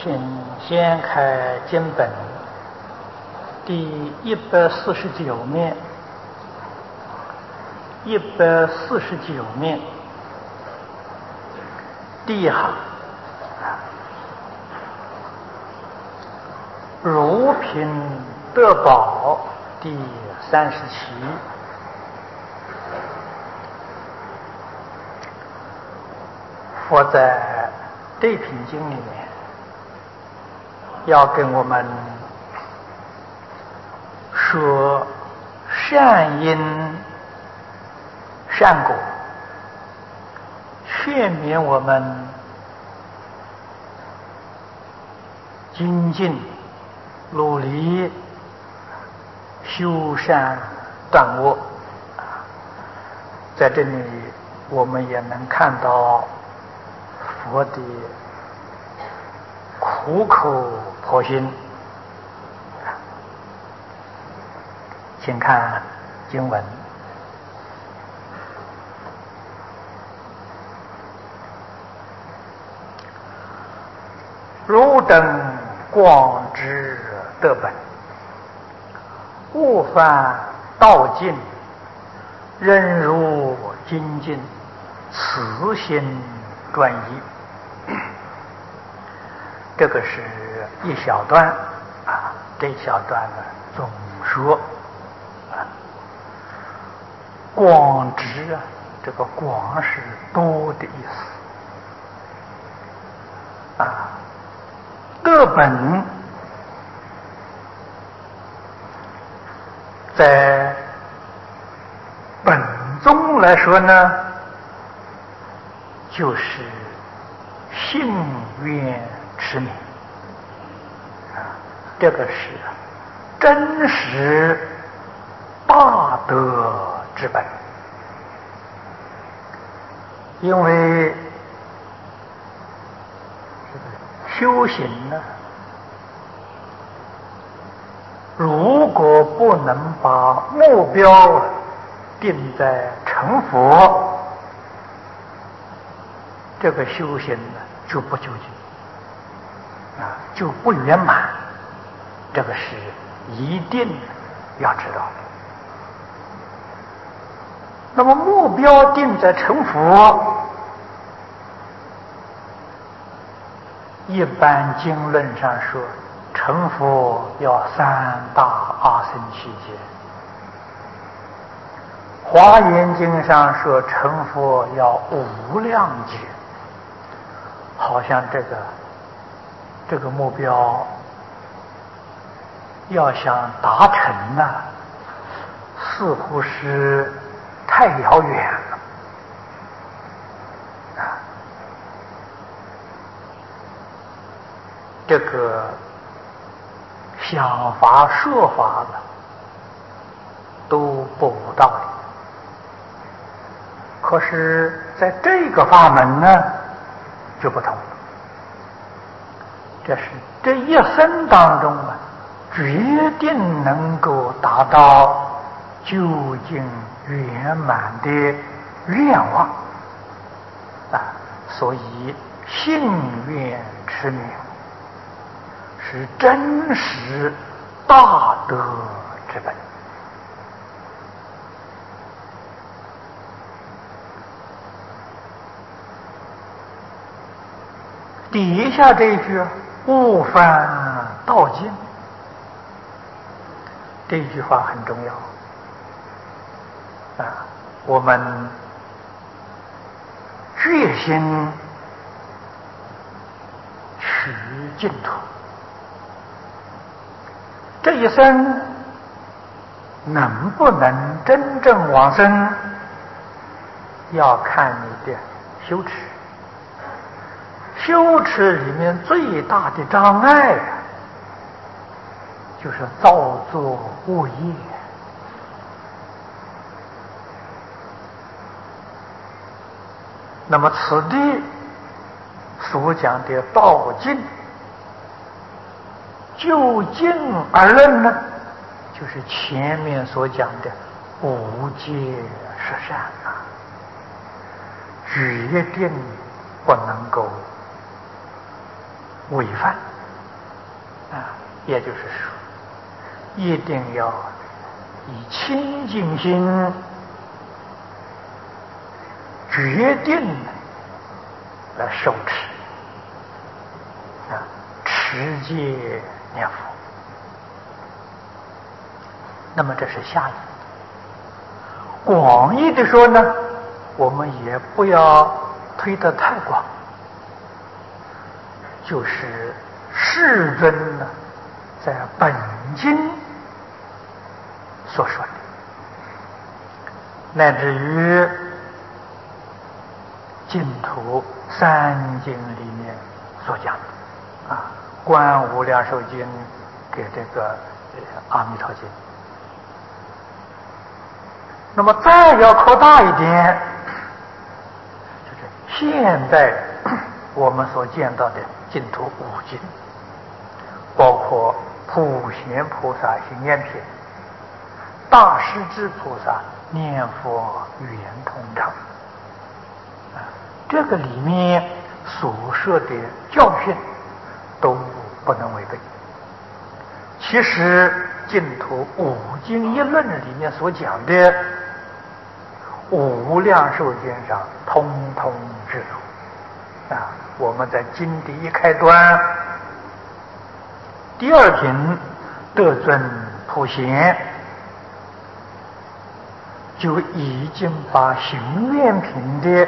请先开经本第149面，149面第一行，如品德宝第37。佛在对品经里面要跟我们说善因善果，劝勉我们精进努力修善断恶。在这里我们也能看到佛的苦口婆心。请看经文：汝等广知德本，勿犯道尽，忍辱精进，慈心专一。这个是一小段啊，这一小段呢总说广知啊，这个广是多的意思啊。德本在本宗来说呢，就是信愿持名啊，这个是真实大德之本。因为修行呢，如果不能把目标定在成佛，这个修行呢就不究竟啊，就不圆满。这个是一定要知道的。那么目标定在成佛，一般经论上说成佛要3大阿僧祇劫，华严经上说成佛要无量劫。好像这个目标要想达成呢，似乎是太遥远了啊！这个想法说法了都不无道理。可是在这个法门呢就不同了，这是这一生当中啊，决定能够达到究竟圆满的愿望啊，所以信愿持名是真实大德之本。底下这一句勿犯道尽，这句话很重要啊！我们决心取净土，这一生能不能真正往生，要看你的修持。修持里面最大的障碍就是造作恶业。那么此地所讲的道尽，就近而论呢，就是前面所讲的无戒十善啊，决定不能够违犯。 也就是说，一定要以清净心决定来受持持戒念佛。那么这是狭义。广义的说呢，我们也不要推得太广，就是世尊呢在本经所说的，乃至于净土三经里面所讲的观无量寿经给这个阿弥陀经。那么再要扩大一点，就是现在我们所见到的净土五经，包括普贤菩萨行愿品、大势至菩萨念佛语言通畅这个里面所说的教训都不能违背。其实净土五经一论里面所讲的无量寿经上通通知足我们在经的一开端，第二品得尊普贤，就已经把行愿品的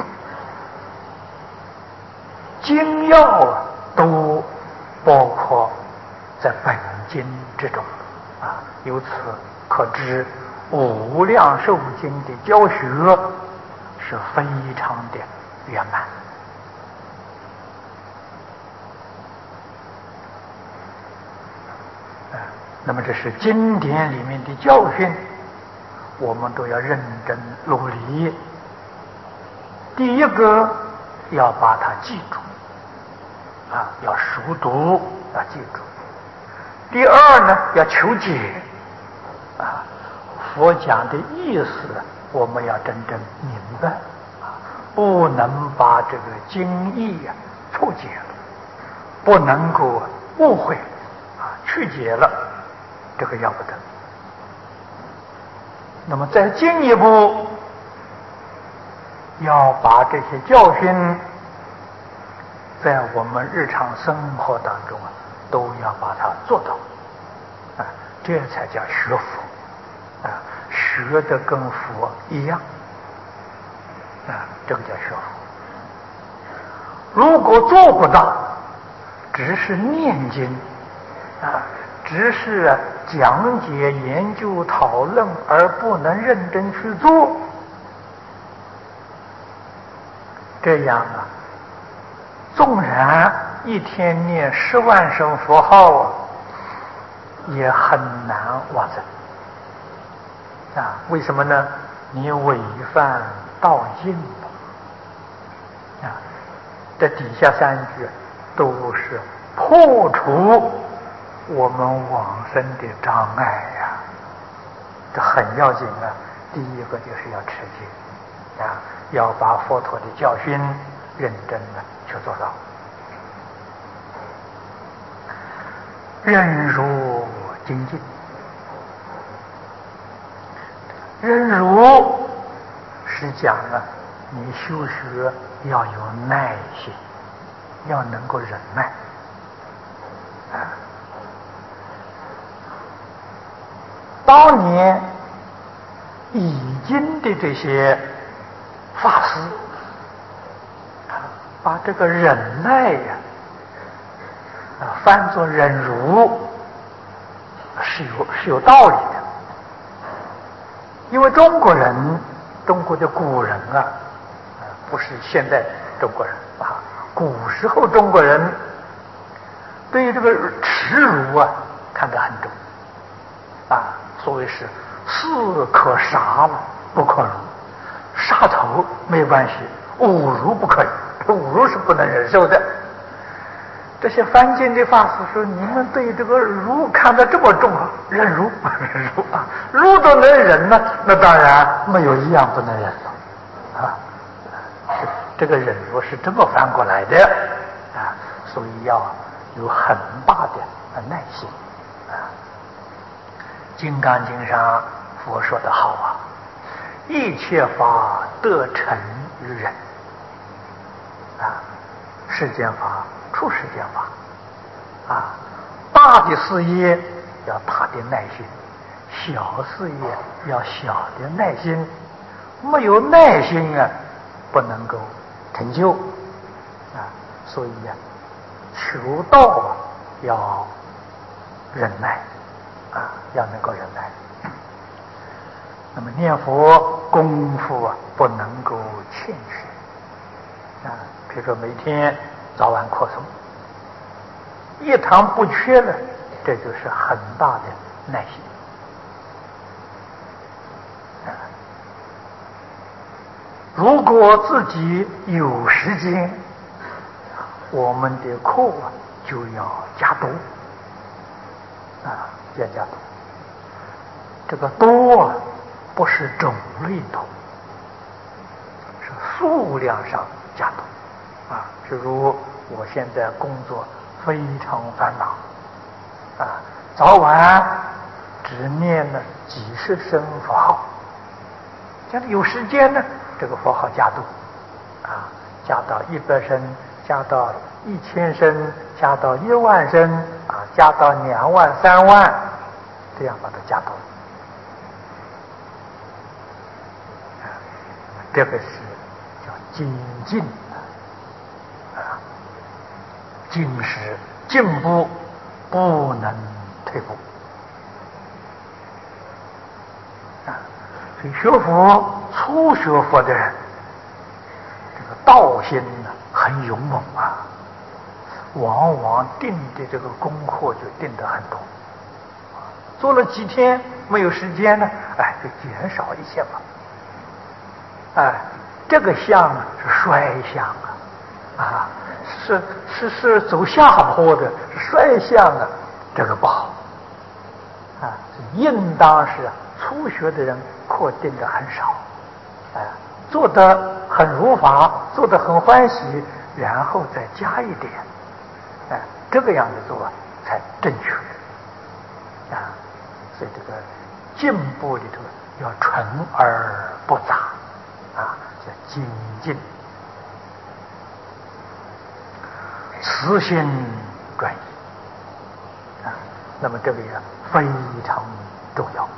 精要都包括在本经之中由此可知无量寿经的教学是非常的圆满那么这是经典里面的教训，我们都要认真努力。第一个要把它记住要熟读，要记住。第二呢，要求解佛讲的意思我们要真正明白不能把这个经义错解了，不能够误会曲解了，这个要不得。那么再进一步，要把这些教训在我们日常生活当中都要把它做到这才叫学佛学得跟佛一样这个叫学佛。如果做不到，只是念经只是讲解研究讨论而不能认真去做，这样纵然一天念10万声佛号也很难往生为什么呢？你违犯道经这底下3句都是破除我们往生的障碍这很要紧第一个就是要持戒要把佛陀的教训认真的去做到。忍辱精进，忍辱是讲你修学要有耐心，要能够忍耐当年已经的这些法师把这个忍耐翻作忍辱是有道理的。因为中国人，中国的古人不是现在中国人古时候中国人对这个耻辱看得很重所谓是士可杀了不可辱，杀头没关系，侮辱不可以，侮辱是不能忍受的。这些翻经的法师说，你们对这个辱看得这么重忍辱辱都能忍那当然没有一样不能忍了这个忍辱是这么翻过来的所以有很大的耐心啊。金刚经上佛说得好啊，一切法得成于人啊，世间法出世间法啊，大的事业要大的耐心，小事业要小的耐心，没有耐心啊，不能够成就啊。所以啊，求道啊要忍耐啊，要能够忍耐。那么念佛功夫啊，不能够欠缺啊。比如说每天早晚扩诵，一堂不缺了，这就是很大的耐心啊。如果自己有时间，我们的课啊就要加多啊，要加多。这个多啊，不是种类多，是数量上加多啊。比如我现在工作非常繁忙啊，早晚只念了几十声佛号，这样有时间呢，这个佛号加多啊，加到100声，加到1000声，加到10000声啊，加到2万3万，这样把它加多。这个是叫精进啊，进是进步，不能退步啊。所以学佛初学佛的人，这个道心呢很勇猛啊，往往定的这个功课就定得很多，做了几天没有时间呢，就减少一些吧。这个相是衰相啊，是走下坡的，是衰相啊，这个不好啊。应当是初学的人课定的很少，做得很如法，做得很欢喜，然后再加一点，这个样子做才正确啊。所以这个进步里头要纯而不杂啊，叫精进，慈心专一啊。那么这个也非常重要。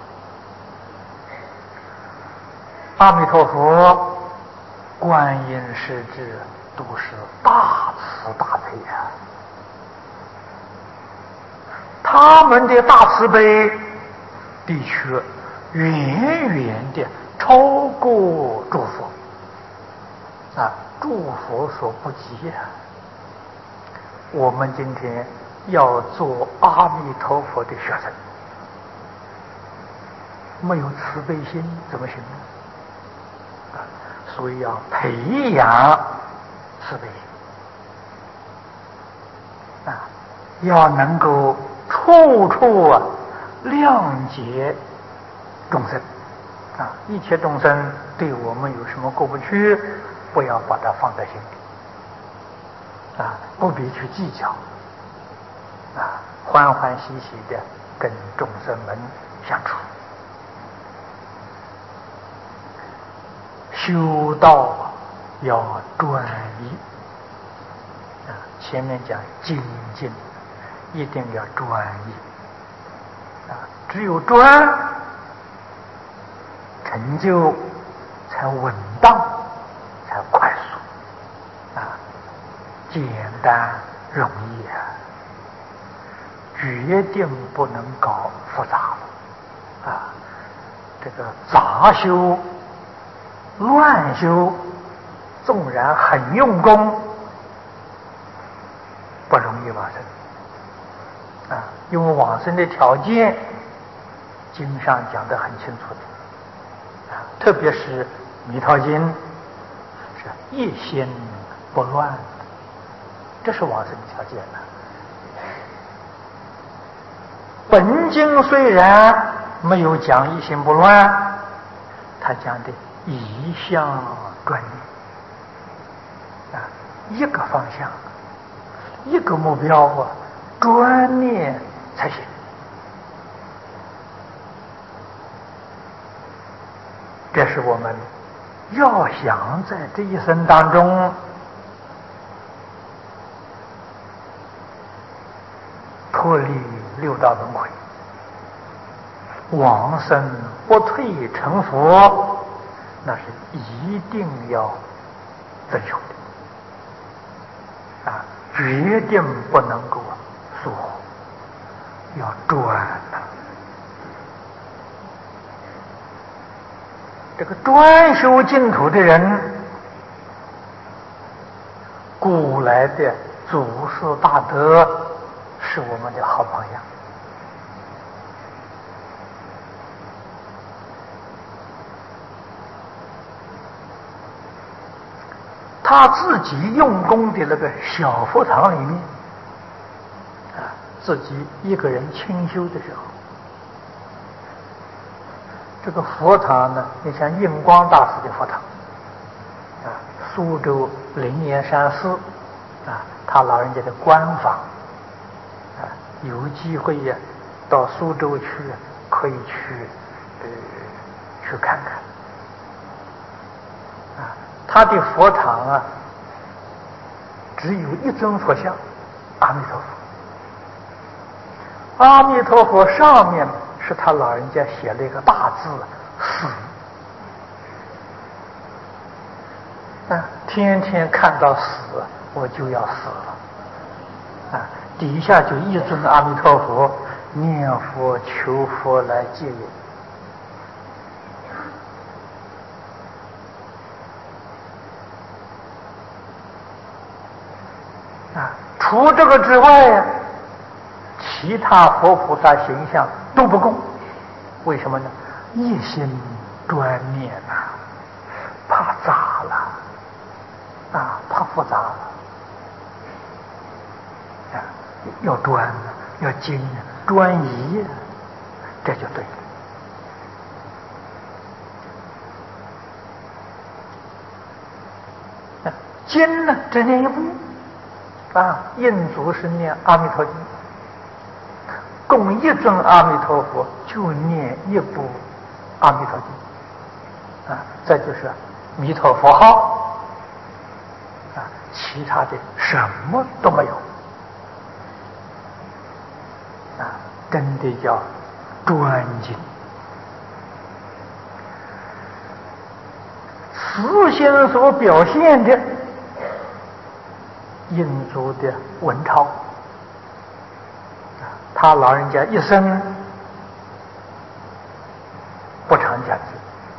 阿弥陀佛、观音世智都是大慈大悲啊，他们的大慈悲的确远远的超过诸佛啊，诸佛所不及啊。我们今天要做阿弥陀佛的学生，没有慈悲心怎么行呢？所以要培养慈悲心啊，要能够处处谅解众生啊，一切众生对我们有什么过不去，不要把它放在心里啊，不必去计较啊，欢欢喜喜的跟众生们相处。修道要专一啊，前面讲精进，一定要专一啊，只有专，成就才稳当，才快速啊，简单容易啊，决定不能搞复杂了啊，这个杂修乱修，纵然很用功，不容易往生啊，因为往生的条件经上讲得很清楚的啊，特别是弥陀经是一心不乱，这是往生的条件呢。本经虽然没有讲一心不乱，他讲的一向专念啊，一个方向，一个目标啊， 专念才行。这是我们要想在这一生当中脱离六道轮回，往生不退成佛，那是一定要遵守的决定不能够疏忽，要专呐。这个专修净土的人，古来的祖师大德是我们的好榜样。他自己用功的那个小佛堂里面自己一个人清修的时候，这个佛堂呢，你像印光大师的佛堂苏州灵岩山寺他老人家的官房有机会到苏州去可以去看看他的佛堂只有一尊佛像，阿弥陀佛。阿弥陀佛上面是他老人家写了一个大字死天天看到死我就要死了底下就一尊阿弥陀佛，念佛求佛来接引除这个之外其他佛菩萨形象都不供。为什么呢？一心专念怕杂了怕复杂了要专要精专一，这就对了。经呢只念一部印祖是念阿弥陀经，供一尊阿弥陀佛就念一部阿弥陀经再就是弥陀佛号其他的什么都没有真的叫专精。慈心所表现的印祖的文钞他老人家一生不常讲经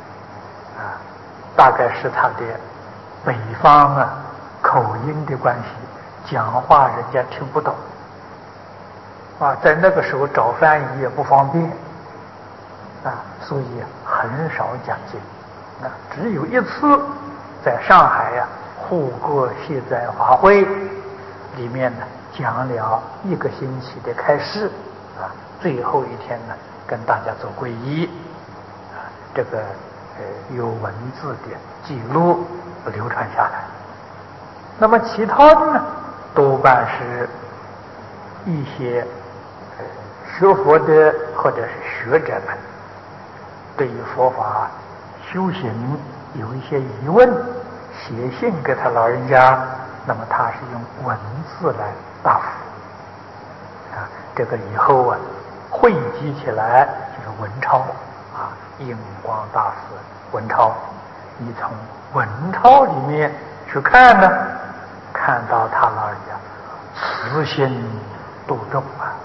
大概是他的北方口音的关系，讲话人家听不懂在那个时候找翻译也不方便所以很少讲经只有一次在上海护国谢斋法会里面呢讲了1个星期的开示最后一天呢跟大家做皈依这个有文字的记录流传下来。那么其他的呢多半是一些学佛的或者是学者们对于佛法修行有一些疑问，写信给他老人家，那么他是用文字来答复这个以后汇集起来就是文钞印光大师文钞。你从文钞里面去看呢，看到他老人家慈心度众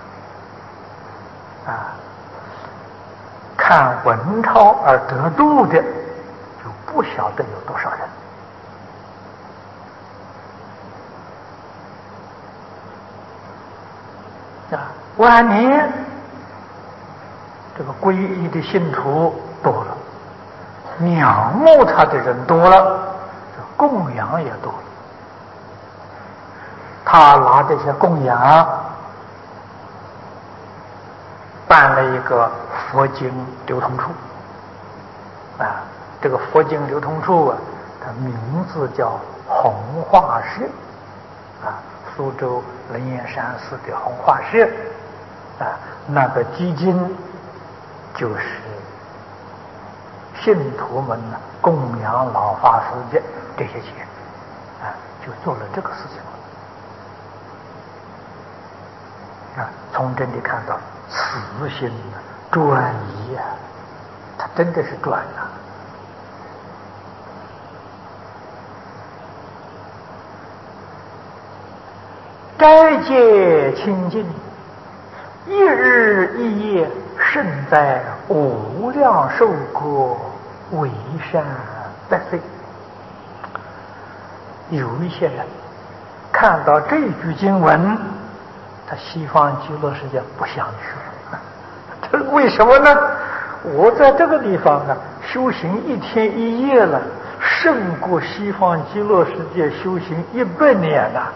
看文钞而得度的就不晓得有多少人晚年这个皈依的信徒多了，仰慕他的人多了，这供养也多了。他拿这些供养办了一个佛经流通处这个佛经流通处它名字叫弘化社苏州灵岩山寺的弘化社啊，那个基金就是信徒们呢供养老法师的这些钱啊，就做了这个事情啊。从这里看到慈心转移啊，它真的是转了。斋戒清净，一日一夜胜在无量寿国，为善百岁。有一些人看到这句经文，他西方极乐世界不想去，这为什么呢？我在这个地方呢修行1天1夜了，胜过西方极乐世界修行100年了。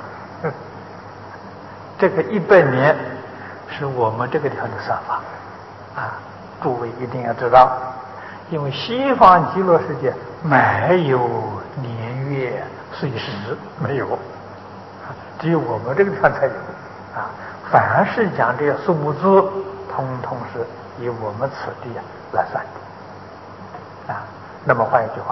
这个100年是我们这个地方的算法啊，诸位一定要知道，因为西方极乐世界没有年月岁时，没有，只有我们这个地方才有啊。凡是讲这些数目字，通通是以我们此地来算的啊。那么换一句话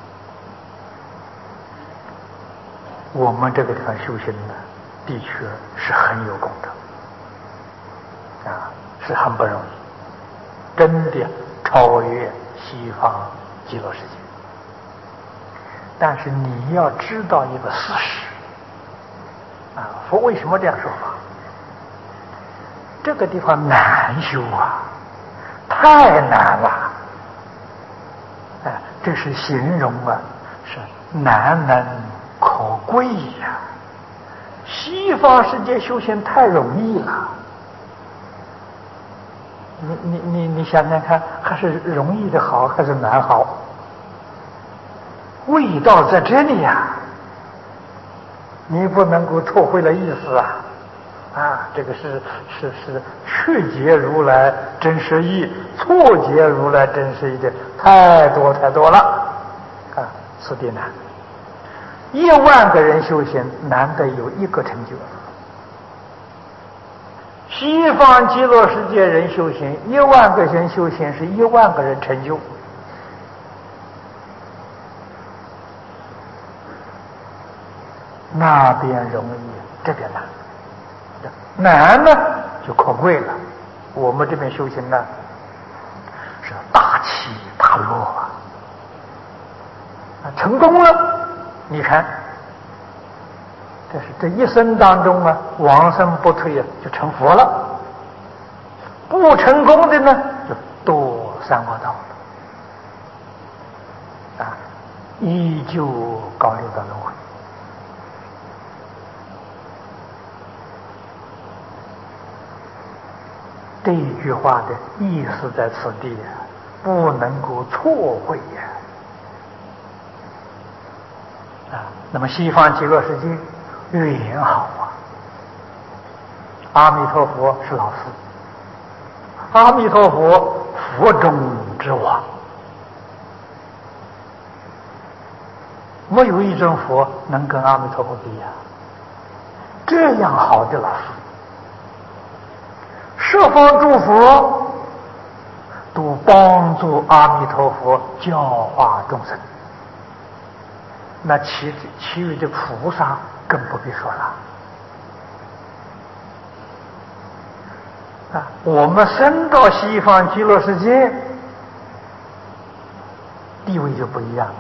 说，我们这个地方修行呢，的确是很有功德啊，是很不容易，真的超越西方极乐世界。但是你要知道一个事实啊，佛为什么这样说法？这个地方难修啊，太难了。哎，这是形容啊，是难能可贵呀。西方世界修行太容易了，你想想看，还是容易的好，还是难好？味道在这里呀，你不能够错会了意思啊！啊，这个是曲解如来真实义，错解如来真实义的太多了啊！此地难，10000个人修行，难得有1个成就。西方极乐世界人修行，10000个人修行是10000个人成就。那边容易，这边难。难呢就可贵了。我们这边修行呢，是大起大落啊。成功了，你看，这是这一生当中啊，往生不退啊，就成佛了。不成功的呢，就堕三恶道了啊，依旧高六道轮回。这一句话的意思在此地啊，不能够错会呀！啊，那么西方极乐世界缘好啊，阿弥陀佛是老师，阿弥陀佛佛中之王，没有一尊佛能跟阿弥陀佛比呀！这样好的老师。十方诸佛都帮助阿弥陀佛教化众生，那其余的菩萨更不必说了啊！我们升到西方极乐世界，地位就不一样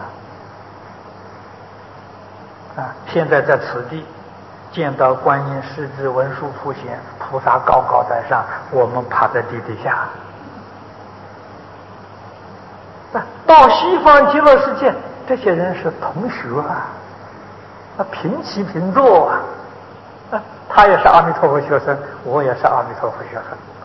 了啊！现在在此地见到观音、势至、文殊、普贤菩萨高高在上，我们趴在地底下。到西方极乐世界，这些人是同学啊，平起平坐啊，他也是阿弥陀佛学生，我也是阿弥陀佛学生，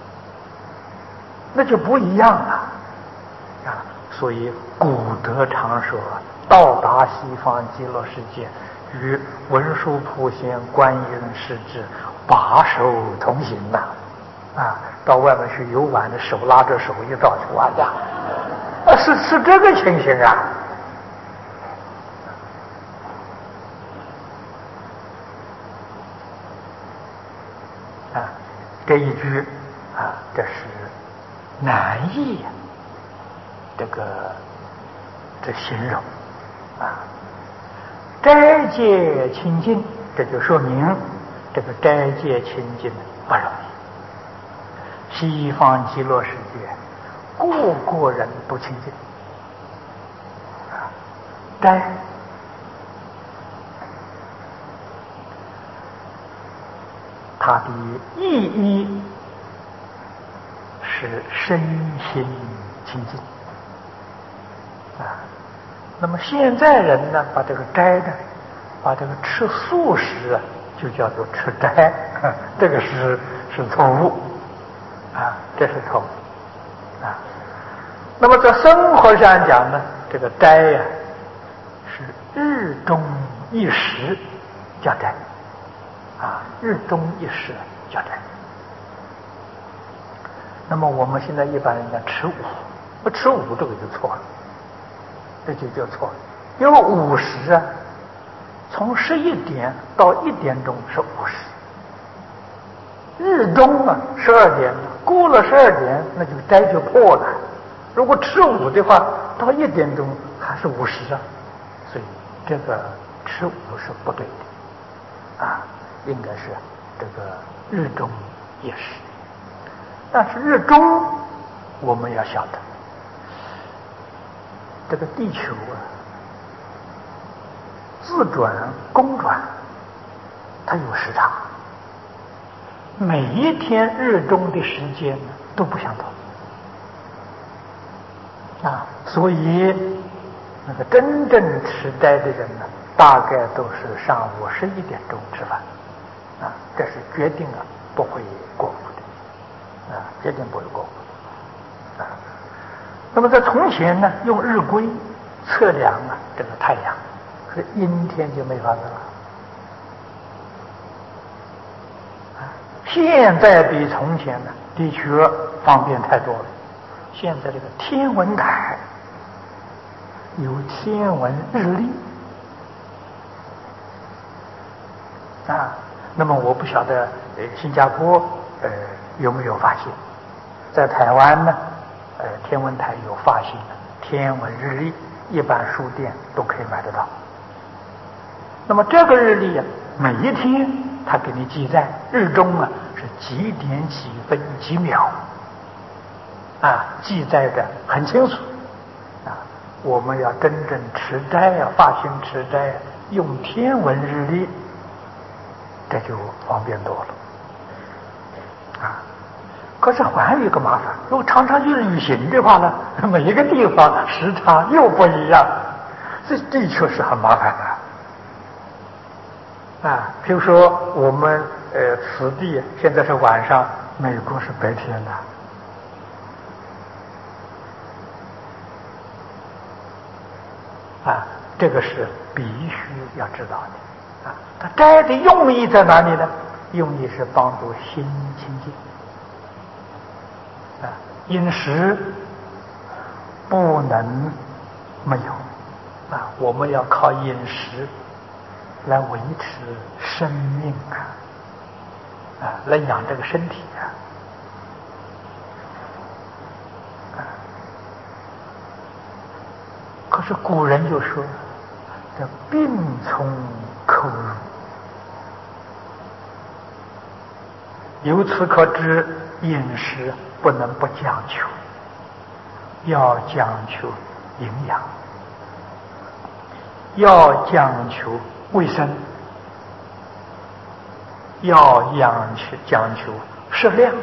那就不一样了啊！所以古德常说，到达西方极乐世界，与文殊普贤观音势至把手同行呐！啊，到外面去游玩的手拉着手一道去玩的，是这个情形啊！ 啊，这一句啊，这是难易呀，这形容啊，斋戒清净，这就说明这个斋戒清净不容易。西方极乐世界，个个人都清净啊，斋它的意义是身心清净啊。那么现在人呢，把这个斋呢，把这个吃素食啊，就叫做吃斋，这个是错误啊，这是错误啊。那么在生活上讲呢，这个斋呀，是日中一时叫斋啊，日中一时叫斋。那么我们现在一般人讲吃午，不吃午这个就错了，这就叫错了。因为午时啊，从11点到1点钟是午时，日中啊12点，过了12点那就斋就破了。如果吃午的话，到1点钟还是午时啊，所以这个吃午是不对的啊，应该是这个日中一时。但是日中我们要晓得，这个地球啊，自转公转，它有时差，每一天日中的时间都不相同啊，所以那个真正吃斋的人呢，大概都是上午11点钟吃饭啊，这是决定了不会过午的啊，决定不会过午啊。那么在从前呢，用日晷测量啊这个太阳，可是阴天就没法子了啊。现在比从前呢，的确方便太多了。现在这个天文台有天文日历啊，那么我不晓得新加坡有没有发行，在台湾呢天文台有发行天文日历，一般书店都可以买得到。那么这个日历啊，每一天它给你记载日中啊是几点几分几秒啊，记载的很清楚啊。我们要真正持斋啊，发心持斋啊，用天文日历，这就方便多了啊。可是还有一个麻烦，如果常常去旅行的话呢，每一个地方时差又不一样，这的确是很麻烦的啊。比如说我们此地现在是晚上，美国是白天的啊，这个是必须要知道的啊。它斋的用意在哪里呢？用意是帮助心清净啊，饮食不能没有啊，我们要靠饮食来维持生命啊，来养这个身体啊。可是古人就说这病从口入，由此可知饮食不能不讲究，要讲究营养，要讲究卫生，要讲究适量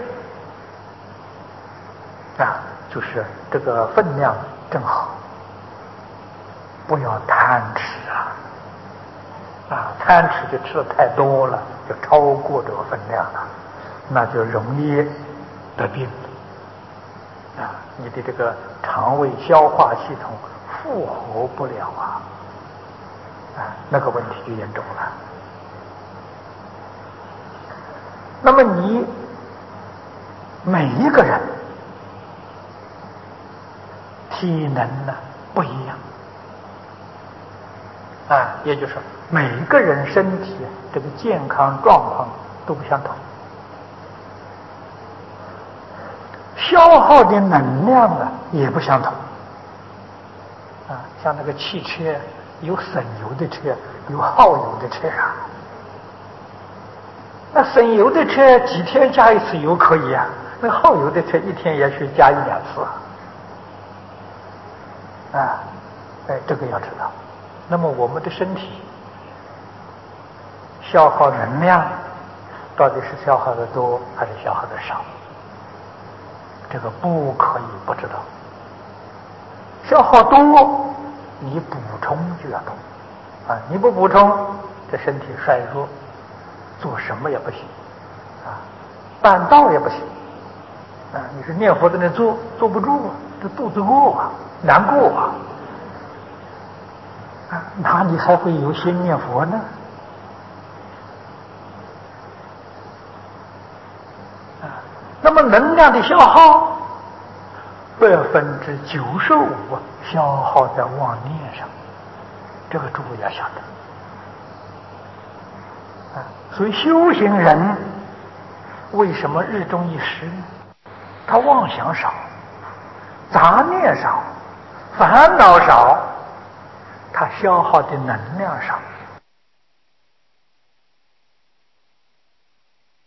啊，就是这个分量正好，不要贪吃啊，贪吃就吃的太多了，就超过这个分量了，那就容易得病啊，你的这个肠胃消化系统负荷不了啊，那个问题就严重了。那么你每一个人体能呢不一样啊，也就是说每个人身体这个健康状况都不相同消耗的能量啊也不相同。像那个汽车，有省油的车，有耗油的车啊。那省油的车几天加一次油可以啊，那耗油的车一天也许加1-2次啊。这个要知道。那么我们的身体消耗能量，到底是消耗的多还是消耗的少？这个不可以不知道。消耗多，你补充就要多你不补充，这身体衰弱，做什么也不行办道也不行你是念佛在那坐不住这肚子饿难过哪里还会有心念佛呢？那么能量的消耗95%消耗在妄念上，这个诸位要晓得所以修行人为什么日中一时呢？他妄想少，杂念少，烦恼少，他消耗的能量少。